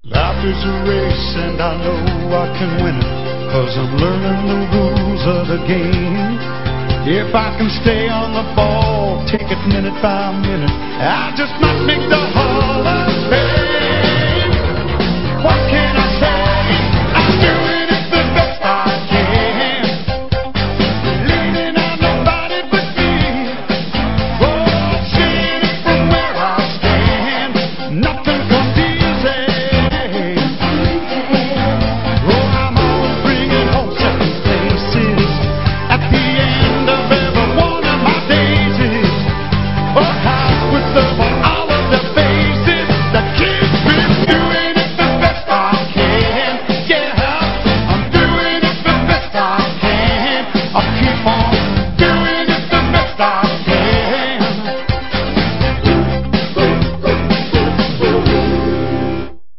Life is a race and I know I can win it, 'cause I'm learning the rules of the game. If I can stay on the ball, take it minute by minute, I just might make the Hall of Fame.